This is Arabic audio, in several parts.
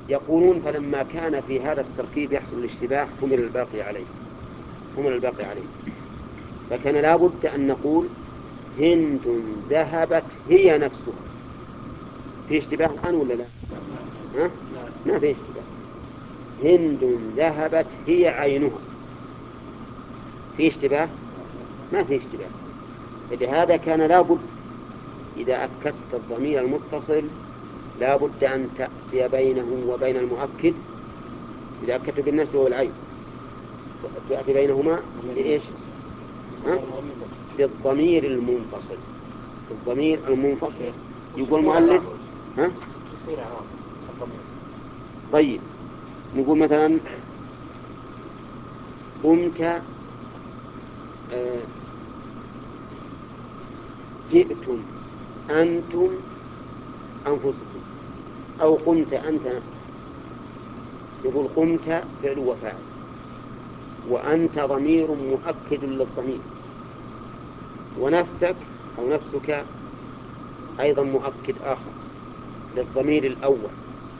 يقولون فلما كان في هذا التركيب يحصل الاشتباه حمل الباقي عليه فكان لا بد أن نقول هند ذهبت هي نفسها. في اشتباه الآن ولا لا؟ ها؟ ما في اشتباه. هند ذهبت هي عينها. في اشتباه؟ ما في اشتباه. فلهذا كان لا بد إذا أكدت الضمير المتصل لا بد أن تأتي بينه وبين المؤكد. إذا أكدت بالنفس والعين تأتي بينهما بإيش؟ بالضمير المنفصل. الضمير المنفصل يقول المؤلف ها؟ طيب نقول مثلا قمت جئتم أنتم أنفسكم أو قمت أنت نفسك. يقول قمت فعل وفاعل وأنت ضمير مؤكد للضمير ونفسك أو نفسك أيضا مؤكد آخر للضمير الأول.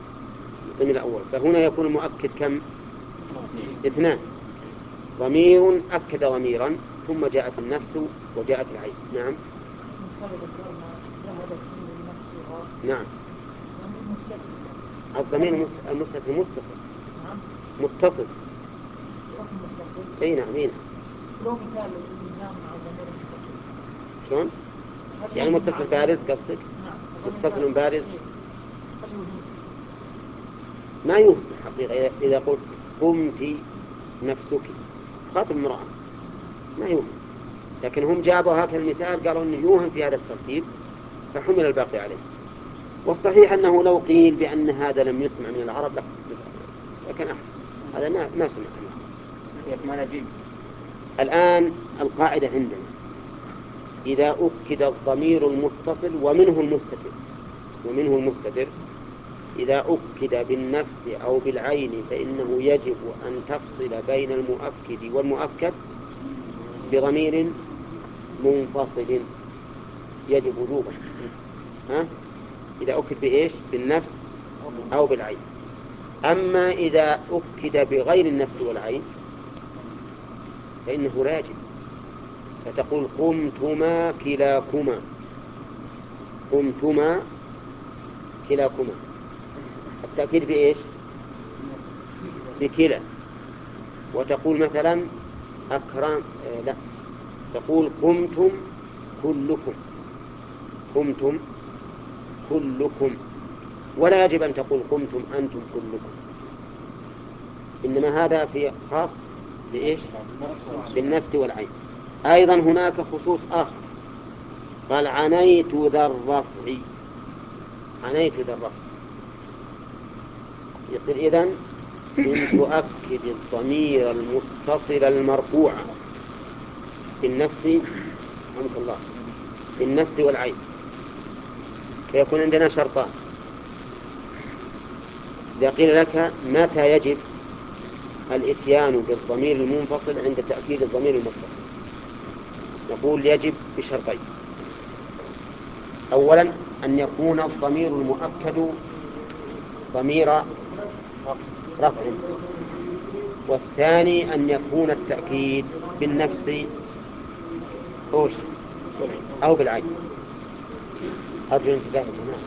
فهنا يكون المؤكد كم؟ اثنان. ضمير أكد ضميرا ثم جاءت النفس وجاءت العين. نعم نعم. الضمير المستتر متصل. اي نعم. شلون؟ يعني متصل بارز قصدك؟ متصل بارز ما يوهم حقيقة. إذا قلت قمت نفسك خاطب امرأة ما يوهم، لكن هم جابوا هكذا المثال قالوا أنه يوهم في هذا الترتيب فحمل الباقي عليه. والصحيح أنه لو قيل بأن هذا لم يسمع من العرب لكن أحسن. هذا ما سمع ما نجيب. الآن القاعدة عندنا إذا أكد الضمير المتصل ومنه المستتر إذا أكد بالنفس أو بالعين فإنه يجب أن تفصل بين المؤكد والمؤكد بضمير منفصل. يجب وجوبا. إذا أكد بإيش؟ بالنفس أو بالعين. أما إذا أكد بغير النفس والعين فإنه لا يجب. فتقول قمتما كلاكما. التأكيد بإيش؟ بكلا. وتقول مثلا لا تقول قمتم كلكم ولا يجب أن تقول قمتم أنتم كلكم. إنما هذا في خاص بإيش؟ بالنفس والعين. أيضا هناك خصوص آخر قال عنيت ذا الرفع. يصير إذن إن تؤكد الضمير المتصل المرفوع بالنفس والعين فيكون عندنا شرطان. إذا قيل لك متى يجب الإتيان بالضمير المنفصل عند تأكيد الضمير المتصل نقول يجب بشرطين. أولا أن يكون الضمير المؤكد ضمير رفع، والثاني أن يكون التأكيد بالنفس أو بالعين. أرجو انتباه الجماعة.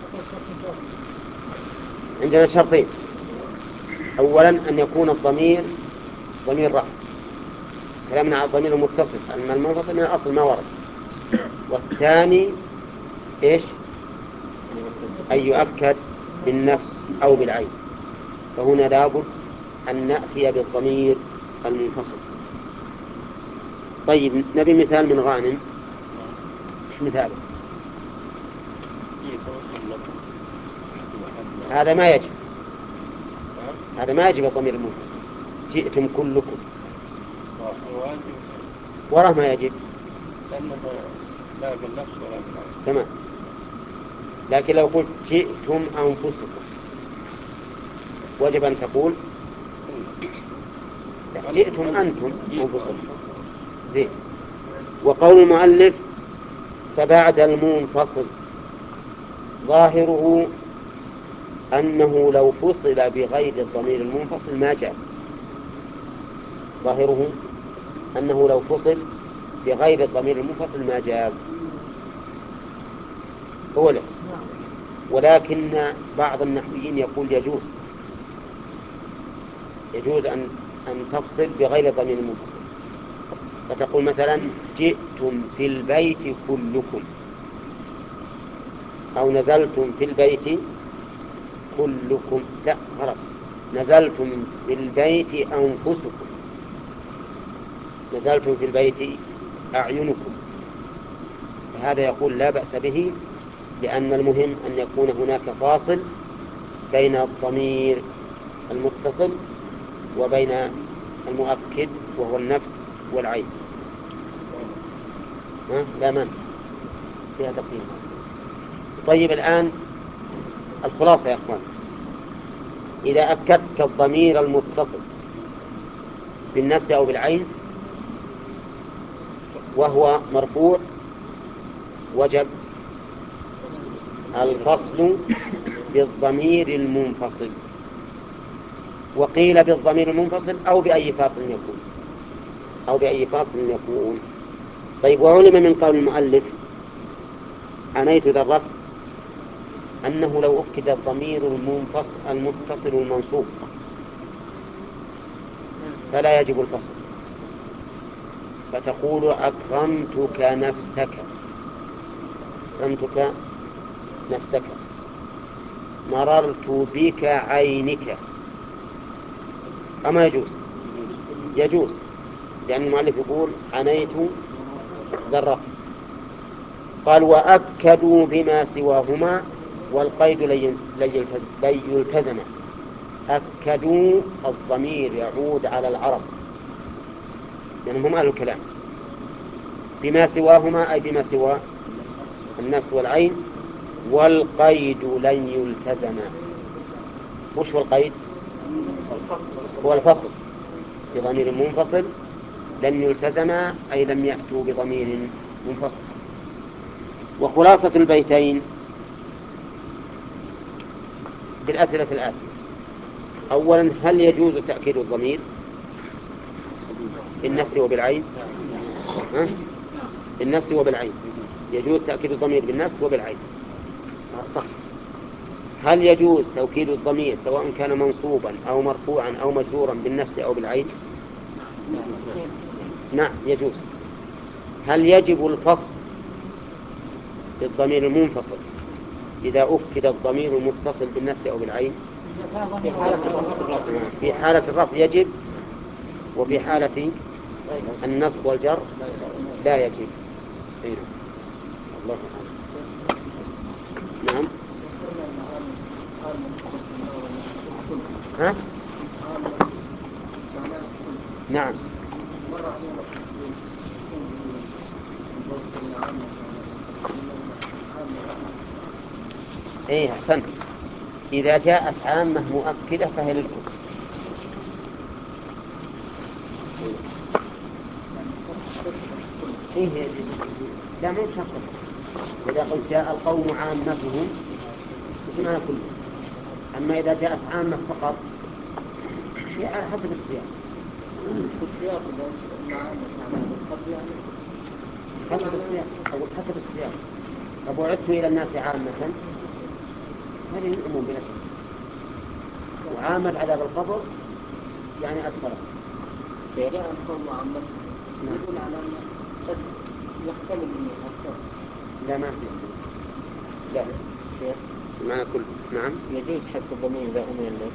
عندنا شرطين. أولا أن يكون الضمير ضمير رفع، كلامنا على الضمير المتصل أما المنفصل من الأصل ما ورد. والثاني إيش؟ أن يؤكد بالنفس أو بالعين. فهنا لابد أن نأتي بالضمير المنفصل. طيب نبي مثال من غانم. إيش مثاله؟ هذا ما يجب الضمير المنفصل. جئتم كلكم وراه ما يجب تمام. لكن لو قلت جئتم أنفسكم وجب أن تقول جئتم أنتم أنفسكم. زين. وقول المؤلف فبعد المنفصل ظاهره أنه لو فصل بغير الضمير المنفصل ما جاء. ظاهره أنه لو فصل بغير الضمير المنفصل ما جاز أولا. ولكن بعض النحويين يقول يجوز أن تفصل بغير الضمير المنفصل، فتقول مثلا جئتم في البيت كلكم، أو نزلتم في البيت كلكم. لا غلط، نزلتم في البيت أنفسكم، نزلتم في البيت أعينكم. فهذا يقول لا بأس به، لأن المهم أن يكون هناك فاصل بين الضمير المتصل وبين المؤكد وهو النفس والعين. لا من فيها تقييم. طيب الآن الخلاصة يا أخوان، إذا أكدت الضمير المتصل بالنفس أو بالعين وهو مرفوع وجب الفصل بالضمير المنفصل، وقيل بالضمير المنفصل أو بأي فاصل يكون. طيب، وعلم من قول المؤلف عنيت ذا الرفع أنه لو أكد الضمير المتصل المنصوب فلا يجب الفصل، فتقول أكرمتك نفسك، مررت بك عينك. أما يجوز، لأن المؤلف يقول عنيت ذا الرفع. قال وأكدوا بما سواهما والقيد لن يلتزم. أكدوا الضمير يعود على العرب لأنهم هم أهل الكلام، بما سواهما أي بما سوى النفس والعين، والقيد لن يلتزم. وش هو القيد؟ هو الفصل بضمير منفصل، لن يلتزم أي لم يأتوا بضمير منفصل. وخلاصة البيتين بالأسئلة الآتية: أولا، هل يجوز تأكيد الضمير بالنفس وبالعين؟ بالنفس وبالعين يجوز تأكيد الضمير بالنفس وبالعين، صح. هل يجوز توكيد الضمير سواء كان منصوبا أو مرفوعا أو مجرورا بالنفس أو بالعين؟ نعم يجوز. هل يجب الفصل بالضمير المنفصل إذا أكد الضمير المتصل بالنفس أو بالعين؟ في حالة الرفع يجب، وفي حالة النصب والجر لا يجب. الله نعم. ها؟ نعم. ايه احسنت، اذا جاءت عامة مؤكدة فهي للكل. ايه لا مو شرط. اذا قلت جاء القوم عامتهم بمعنى كله، اما اذا جاءت عامة فقط هي على حسب السياق. حسب السياق. فبعثت إلى الناس عامة، هذه الأمور بلا شك. وعامة عذاب القبر يعني أكثر. جاء القوم عامة يدل على أن قد يحتمل منه أكثر. لا ما في، لا معنى كل. نعم يجوز حذف الضمير إذا أمر الناس.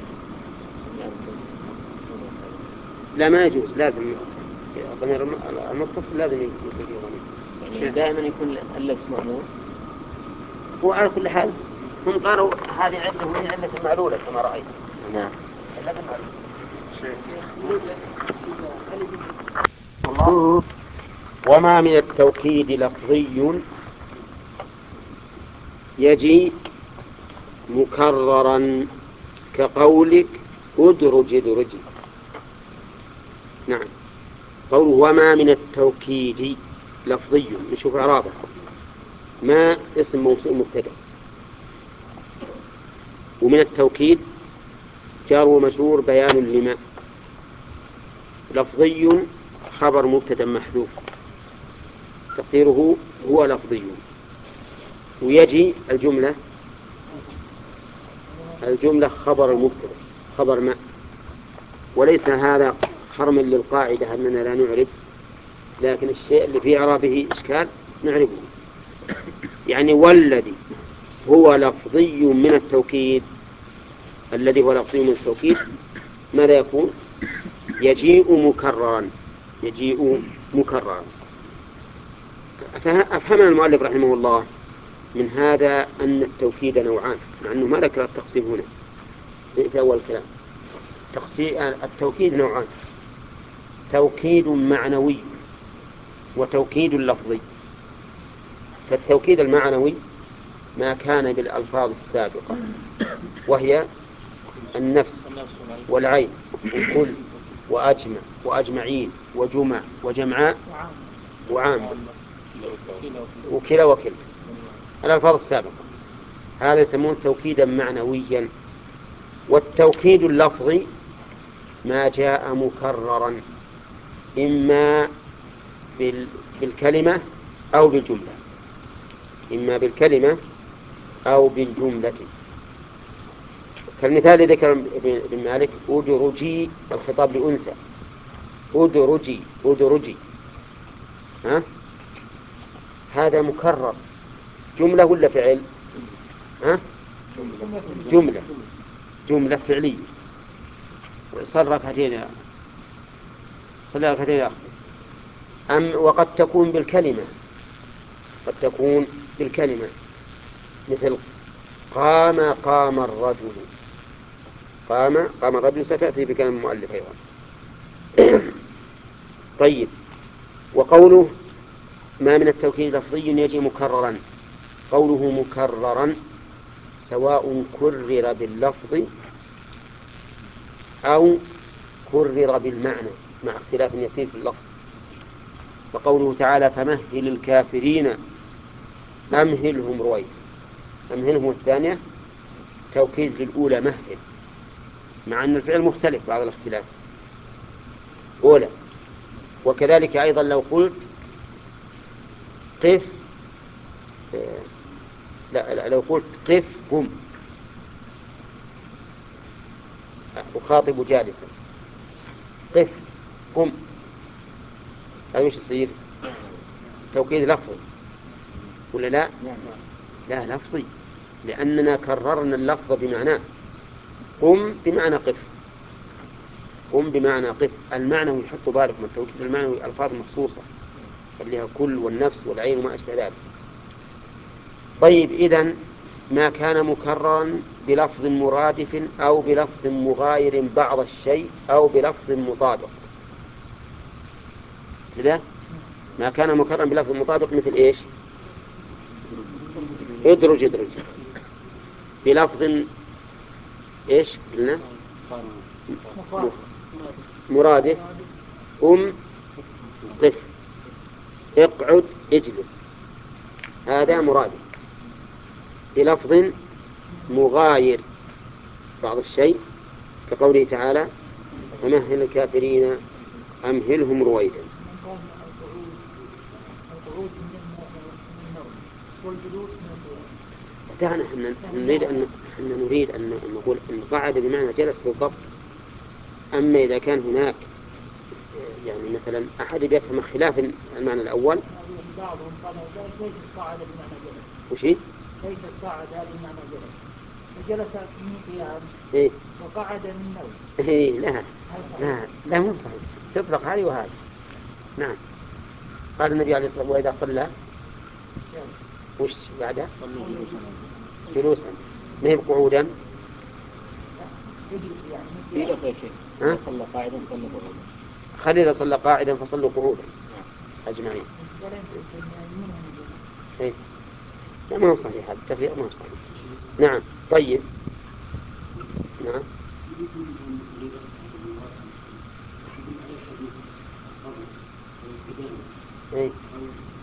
لا ما يجوز، لازم الضمير المتصل لازم يكون فيه ضمير، يعني دائما يكون اللبس مأمور. وعلى كل حال هم قالوا هذه علة وهي علة معلولة كما رأيت. نعم علة معلولة. وما من التوكيد لفظي يجي مكررا كقولك ادرج ادرجي. نعم، قوله وما من التوكيد لفظي، نشوف إعرابه. ما اسم موصول مبتدأ، ومن التوكيد جار ومجرور بيان لما. لفظي خبر مبتدا محذوف تقديره هو لفظي. ويجي الجملة خبر المبتدا خبر ما. وليس هذا حرما للقاعدة أننا لا نعرف، لكن الشيء اللي في إعرابه إشكال نعرفه. يعني والذي هو لفظي من التوكيد، الذي هو لفظي من التوكيد ماذا يكون؟ يجيء مكررا. أفهم المؤلف رحمه الله من هذا أن التوكيد نوعان، مع أنه ما ذكر التقسيم هنا في أول الكلام. التوكيد نوعان: توكيد معنوي وتوكيد لفظي. فالتوكيد المعنوي ما كان بالألفاظ السابقة، وهي النفس والعين وكل وأجمع وأجمعين وجمع وجمعاء وعام وكلا وكل، الألفاظ السابقة، هذا يسمون توكيدا معنويا. والتوكيد اللفظي ما جاء مكررا إما بالكلمة أو بالجملة، إما بالكلمة أو بالجملة. كالمثال الذي ذكر ابن مالك: أدرجي، الخطاب لأنثى، أدرجي هذا مكرر، جملة ولا فعل؟ جملة فعلية. صلى ركعتين يا أخي. وقد تكون بالكلمة، مثل قام الرجل. قام الرجل ستأتي بكلام المؤلف أيضا. طيب، وقوله ما من التوكيد لفظي يجي مكررا، قوله مكررا سواء كرر باللفظ أو كرر بالمعنى مع اختلاف يسير في اللفظ. وقوله تعالى: فمهل الكافرين أمهلهم رويدا. أمهلهم الثانية توكيد للأولى مهل، مع أن الفعل مختلف بعض الاختلاف أولى. وكذلك أيضا لو قلت قف، لو قلت قف قم، أخاطب جالسا، قف قم، هذا مش يصير توكيد لفظي ولا لا؟ لا لفظي، لأننا كررنا اللفظ بمعناه. قم بمعنى قف، المعنى يحط بالك من التوكيد المعنوي ألفاظ مخصوصة اللي هي كل والنفس والعين وما أشبه ذلك. طيب، إذن ما كان مكررا بلفظ مرادف أو بلفظ مغاير بعض الشيء أو بلفظ مطابق كذا. ما كان مكررا بلفظ مطابق مثل إيش؟ ادرج بلفظ إيش قلنا؟ مرادف: قف، اقعد، اجلس، هذا مرادف. بلفظ مغاير بعض الشيء كقوله تعالى: فمهل الكافرين أمهلهم رويدا. دعنا نريد أن نقول أن قعد بمعنى جلس بالضبط. أما إذا كان هناك يعني مثلا أحد يفهم خلاف المعنى الأول، بعضهم قال ليست قاعدة بمعنى جلس. وشي؟ ليست قاعدة بمعنى جلس، فجلس من قيام وقعد من نوم. لا مو صحيح، تطلق هذه وهذه. نعم، قال النبي عليه الصلاة والسلام: وإذا صلى وش بعده؟ جلوسا، ما هي قعودا. صلى قاعدا صلى قعودا. خلي إذا صلى قاعدا فصلوا قعودا أجمعين. لا ما هو صحيح، هذا التفريق ما هو صحيح. نعم. طيب، نعم.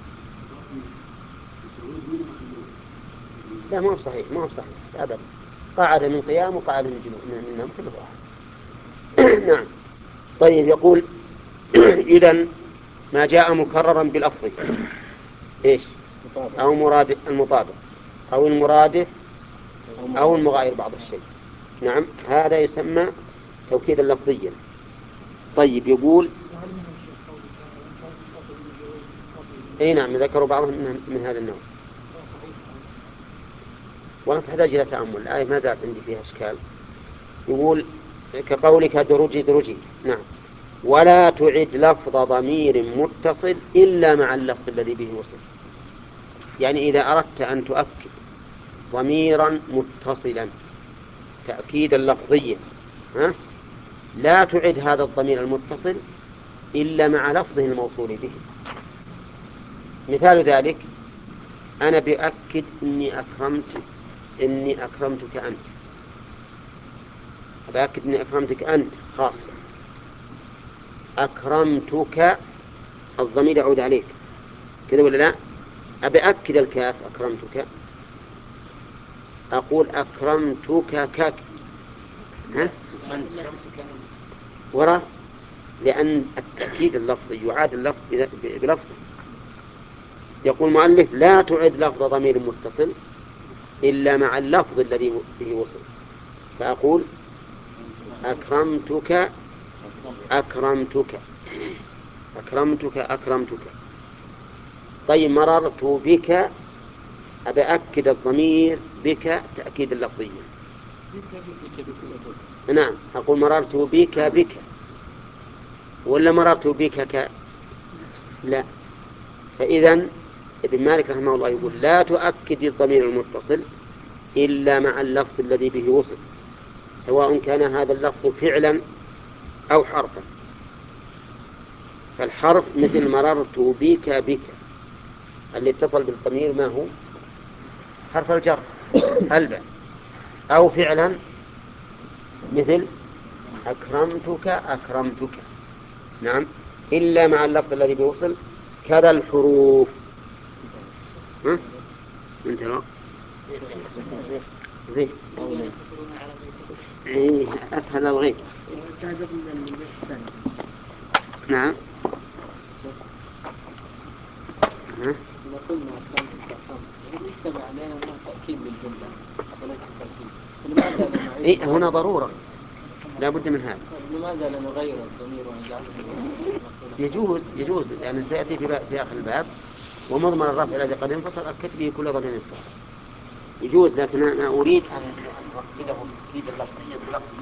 لا ما هو صحيح أبدا. قعد من قيام وقعد من نوم كله واحد. نعم. طيب يقول إذن ما جاء مكررا بلفظه إيش؟ أو مراد المطابق أو المرادف أو المغاير بعض الشيء. نعم هذا يسمى توكيدا لفظيا. طيب يقول اي نعم ذكروا بعضهم من هذا النوع. ولا تحتاج الى تامل، الايه ما زالت عندي فيها اشكال. يقول كقولك درجي درجي. نعم. ولا تعد لفظ ضمير متصل الا مع اللفظ الذي به وصل. يعني اذا اردت ان تؤكد ضميرا متصلا تاكيدا لفظيا لا تعد هذا الضمير المتصل الا مع لفظه الموصول به. مثال ذلك أنا بأكد إني أكرمتك أنت. بأكد إني أكرمتك أنت خاصة. أكرمتك الضمير يعود عليك كذا ولا لا؟ أبي أكد الكاف أكرمتك أقول أكرمتك كاك وراء، لأن التأكيد اللفظي يعاد اللفظ بلفظ. يقول المؤلف لا تعد لفظ ضمير متصل إلا مع اللفظ الذي به وصل. فأقول أكرمتك أكرمتك أكرمتك أكرمتك. طيب مررت بك أبي أكد الضمير بك تأكيد اللفظي. نعم أقول مررت بك بك ولا مررت بك لا. فإذن ابن مالك رحمه الله يقول لا تؤكد الضمير المتصل إلا مع اللفظ الذي به وصل، سواء كان هذا اللفظ فعلا أو حرفا. فالحرف مثل مررت بك بك اللي اتصل بالضمير ما هو؟ حرف الجر الباء. أو فعلا مثل أكرمتك أكرمتك. نعم إلا مع اللفظ الذي بيوصل. كذا الحروف انت لا زين أسهل الغيب. نعم قلنا يتبع علينا تأكيد للجملة وليس تأكيد. إيه هنا ضرورة لا بد من هذا. لماذا لا نغير الضمير ونجعله يجوز لأن سيأتي في آخر الباب ومضمر الرفع الذي قد انفصل أكد به كل ضمير انفصل. يجوز لكن أنا أريد أن أؤكده تأكيد اللفظي بلفظ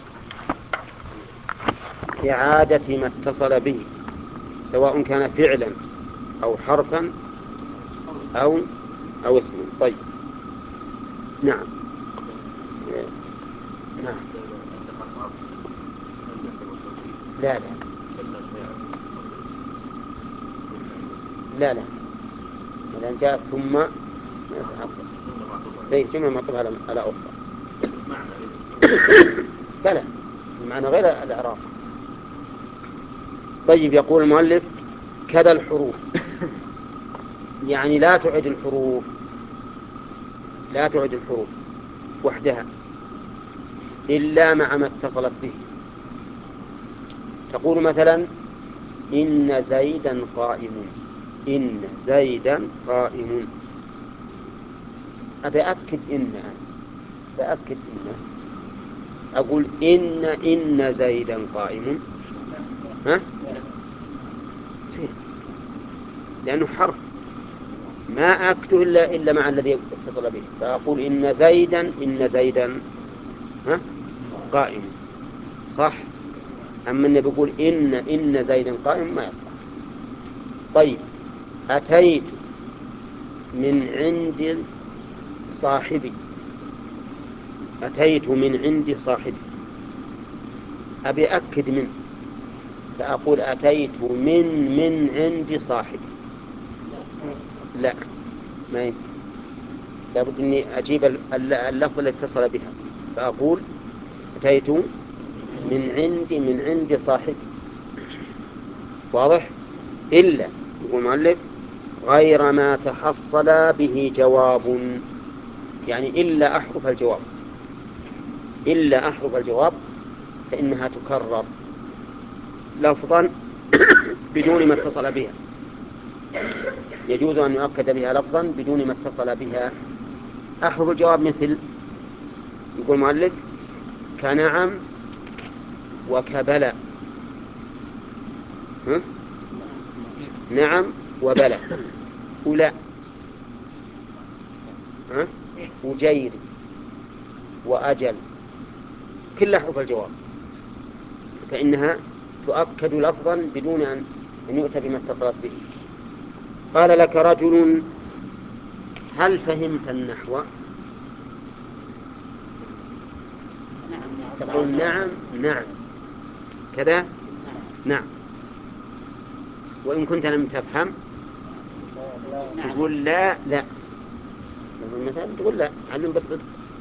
إعادة ما اتصل به سواء كان فعلا أو حرفا أو اسما. طيب نعم نعم لا لا لا لأن جاءت ثم زي جملة معطوفة على أخرى. بلى المعنى غير الإعراب. طيب يقول المؤلف كذا الحروف يعني لا تعد الحروف وحدها إلا مع ما اتصلت به. تقول مثلا إن زيدا قائم. إن زيدا قائم أبي أكد بأكد إن أقول إن زيدا قائم لأنه حرف ما أكده إلا مع الذي اتصل به. فأقول إن زيدا قائم صح. أما أني بقول إن زيدا قائم ما يصح. طيب أتيت من عند صاحبي. أتيت من عند صاحبي أبي أكد منه فأقول أتيت من عند صاحبي. لا ما يمكن. لابد أني أجيب اللفظ الذي اتصل بها فأقول أتيت من عند صاحبي. واضح؟ إلا يقول المؤلف غير ما تحصل به جواب، يعني إلا أحرف الجواب. إلا أحرف الجواب فإنها تكرر لفظا بدون ما اتصل بها. يجوز أن يؤكد بها لفظا بدون ما اتصل بها. أحرف الجواب مثل، يقول المؤلف: كنعم وكبلى. نعم وبلى، ولا، وجير وأجل، كل أحرف الجواب فإنها تؤكد لفظا بدون أن يؤتى بما اتصلت به. قال لك رجل: هل فهمت النحو؟ تقول نعم نعم كذا نعم. وإن كنت لم تفهم تقول لا لا، مثلا تقول لا، علم بالصدق.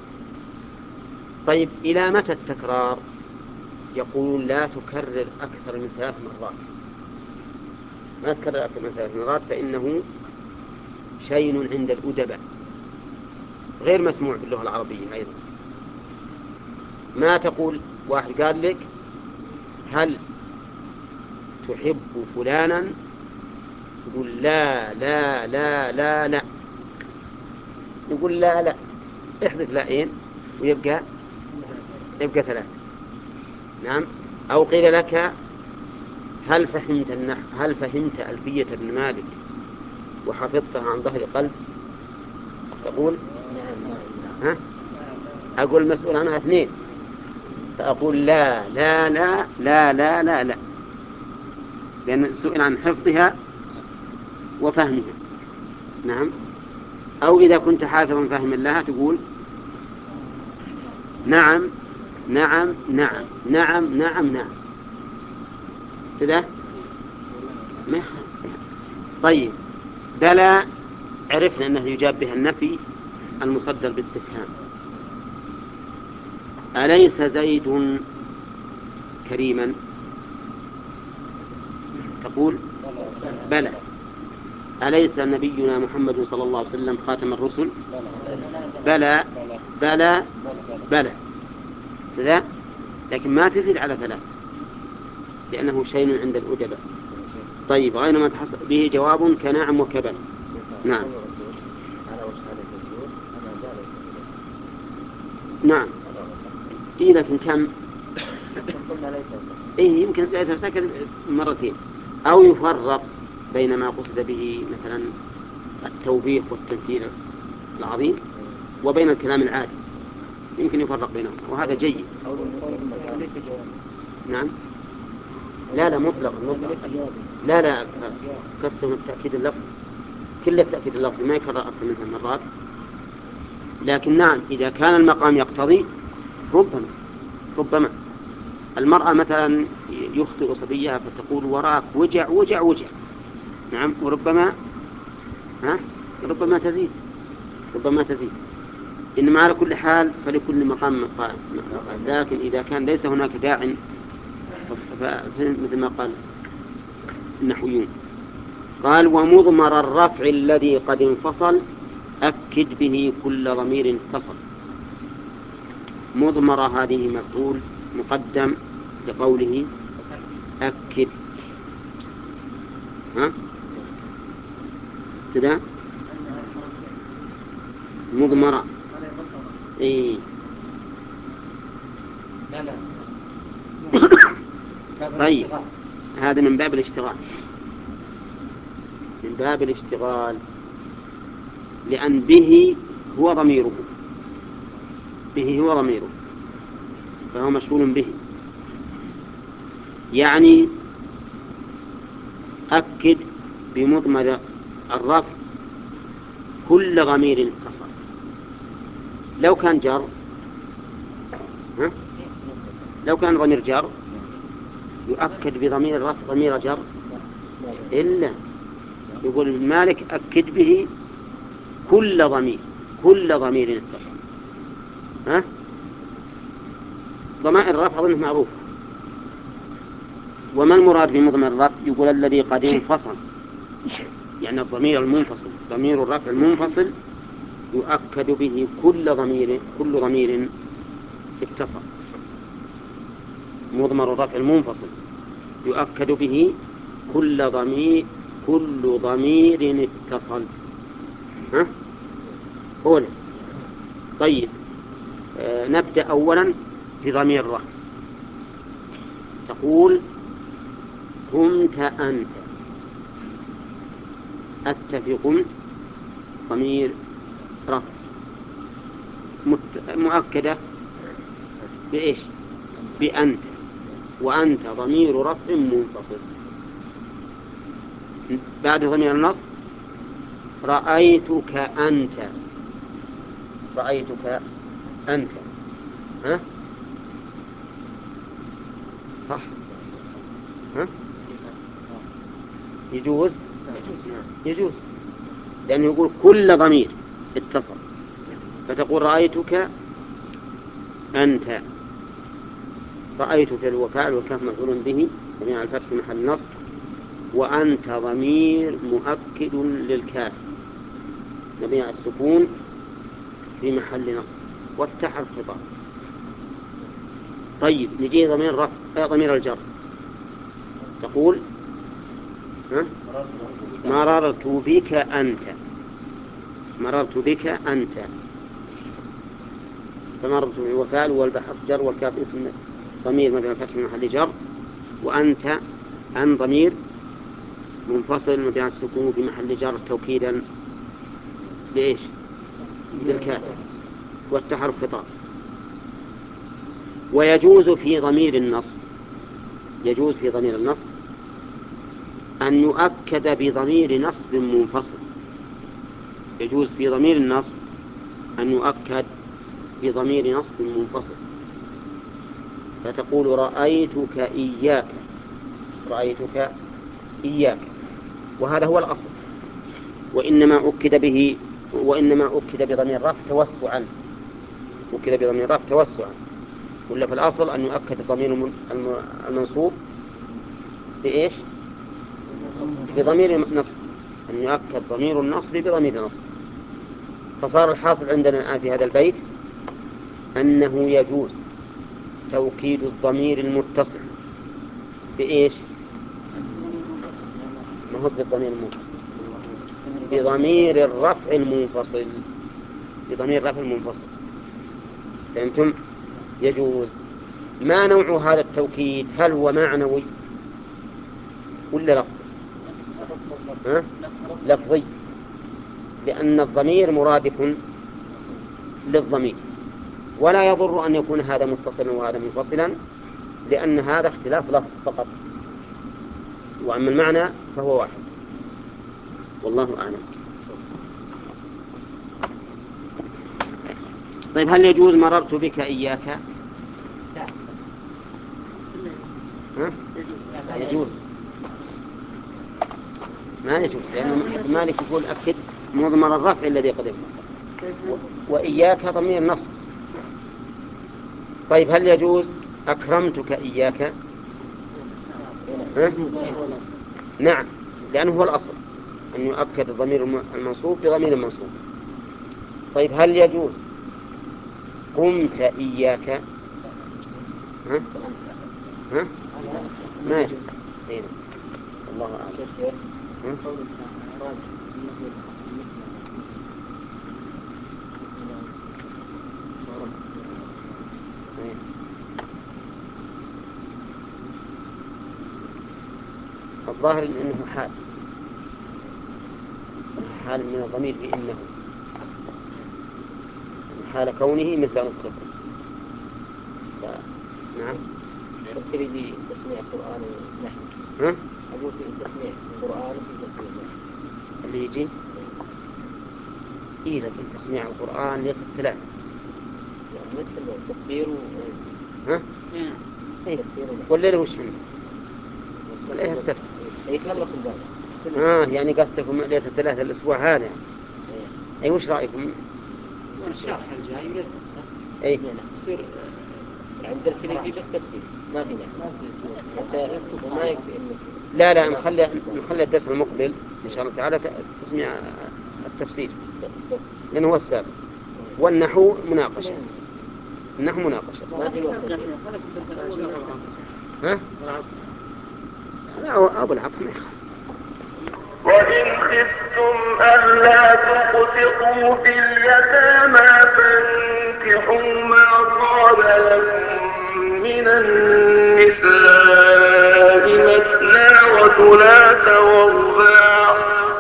طيب إلى متى التكرار؟ يقول لا تكرر أكثر من 3 مرات. ما تكرر أكثر من 3 مرات فإنه شيء عند الأدباء غير مسموع باللغة العربية أيضا. ما تقول واحد قال لك: هل تحب فلانا؟ تقول لا لا لا لا لا. يقول لا لا، احذف لائين ويبقى 3. نعم. أو قيل لك: هل فهمت النحو؟ هل فهمت ألفية ابن مالك وحفظتها عن ظهر قلب؟ تقول ها؟ أقول المسؤول عنها 2، فأقول لا لا لا لا لا لا لا، لأن سئل عن حفظها وفهمها. نعم. أو إذا كنت حافظا فهم لها تقول نعم نعم نعم نعم نعم نعم كذا. طيب بلى عرفنا أنه يجاب بها النفي المصدر بالاستفهام. أليس زيد كريما؟ تقول بلى. أليس نبينا محمد صلى الله عليه وسلم خاتم الرسل؟ بلى بلى بلى كذا. لكن ما تزيد على 3 لأنه شيء عند الأدباء. طيب غير ما تحصل به جواب كنعم وكبل. نعم نعم. إيه لكن كم؟ إيه يمكن يتساكن 2 مرتين. أو يفرق بين ما قصد به مثلا التوبيخ والتمثيل العظيم وبين الكلام العادي، يمكن يفرق بينهم وهذا جيد. نعم. لا لا مطلق. لا لا قسم التأكيد اللفظ، كل التأكيد اللفظ ما يكرر أكثر من 3 مرات. لكن نعم إذا كان المقام يقتضي ربما المرأة مثلا يخطئ صبيها فتقول وراك وجع وجع وجع. نعم. وربما ربما تزيد. إنما على كل حال فلكل مقام مقال. لكن إذا كان ليس هناك داع مثل ما قال النحويون. قال: ومضمر الرفع الذي قد انفصل أكد به كل ضمير اتصل. مضمرة هذه مفعول مقدم لقوله أكد. كذا مضمرة. إيه. طيب هذا من باب الاشتغال، لأن به هو ضميره فهو مشغول به. يعني أكد بمضمر الرفع كل ضمير اتصل. لو كان جر لو كان ضمير جر يؤكد بضمير الرفع ضمير جر، إلا يقول المالك أكد به كل ضمير اتصل. ضمائر الرفع أظنه معروف. وما المراد بمضمر الرفع؟ يقول الذي قد انفصل، يعني الضمير المنفصل، ضمير الرفع المنفصل يؤكد به كل ضمير اتصل. مضمر الرفع المنفصل يؤكد به كل ضمير اتصل. ها؟ قول. طيب نبدأ أولا بضمير الرفع. تقول قمت أنت. في قمت ضمير رفع مؤكدة بإيش؟ بأنت، وأنت ضمير رفع منفصل. بعد ضمير النصب رأيتك أنت. رأيتك أنت. ها؟ صح؟ ها؟ يجوز؟ يجوز، لأنه يقول كل ضمير اتصل، فتقول رأيتك أنت. رأيت في الوفاء والكاف مفعول به جميع الفتح في محل نصب، وأنت ضمير مؤكد للكاف جميع السكون في محل نصب وافتح الخطاب. طيب نجي ضمير الجر. تقول مررت بك أنت. مررت بك أنت. فمررت بالوفاء والبحر جر والكاف اسم ضمير مبني على الفتح من محل جر، وأنت أن ضمير منفصل مبني على السكون في محل جر توكيدا لإيش؟ للكاف والتحر الخطاب. ويجوز في ضمير النصب، يجوز في ضمير النصب أن يؤكد بضمير نصب منفصل. يجوز في ضمير النصب أن يؤكد بضمير نصب منفصل. فتقول رأيتك إياك. رأيتك إياك، وهذا هو الأصل، وإنما أكد بضمير رفع توسعا. أكد بضمير رفع توسعا، ولا في الأصل أن يؤكد الضمير المنصوب بإيش؟ بضمير نصب. أن يؤكد ضمير النصب بضمير نصب. فصار الحاصل عندنا الآن في هذا البيت أنه يجوز توكيد الضمير المتصل بإيش؟ ما هو بالضمير المنفصل، بضمير الرفع المنفصل. بضمير الرفع المنفصل. فأنتم يجوز. ما نوع هذا التوكيد؟ هل هو معنوي ولا لفظي؟ لفظي، لأن الضمير مرادف للضمير، ولا يضر أن يكون هذا متصلا وهذا منفصلا، لأن هذا اختلاف لفظ فقط، وأما المعنى فهو واحد. والله أعلم. طيب هل يجوز مررت بك إياك؟ يجوز. ما يجوز، لأن مالك يقول أكد مضمر الرفع الذي قد اتصل، وإياك ضمير نصب. طيب هل يجوز أكرمتك إياك؟ نعم، لأنه هو الأصل أن يؤكد الضمير المنصوب بضمير منصوب. طيب هل يجوز قمت إياك؟ ما يجوز. الله أعلم. الظاهر أنه حال من الضمير بإنه حال كونه مثل نطقه. نعم. تذكر لي تسميع القرآن ونحن أقول في تسميع القرآن وفي تسميع النحو اللي يجي إيه، لكن تسميع القرآن ليه اختلاف، يعني مثل التكبير والليل وش عنده والليل السبت يخلص الباب. يعني قصدكم ليلة الثلاثة الأسبوع هذا. أي وش رأيكم؟ الشرح الجاي وليلة أي يصير عند الكليفي بس تفسير ما في نحو حتى ما يكفي إنك لا نخلي الدرس المقبل إن شاء الله تعالى تسمع التفسير، لأنه هو السابق، والنحو مناقشة. إنها مناقشة. ها؟ لا أبو العقل ما يخاف. وإن خفتم ألا تقسطوا في اليتامى فانكحوا ما طاب لكم من النساء مثنى وثلاث ورباع،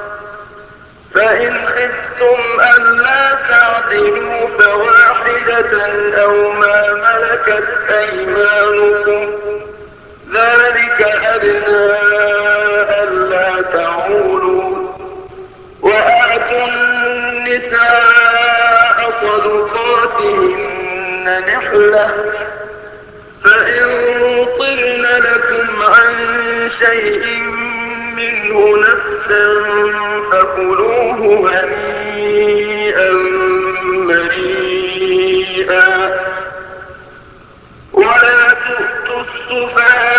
فإن خفتم ألا تعدلوا فواحدة أو ما ملكت أيمانكم ذلك أدنى ألا تعولوا. وآتوا النساء صدقاتهن نحلة، فإن طبن لكم عن شيء منه نفسا فكلوه هنيئا مريئا. ولا تؤتوا السفهاء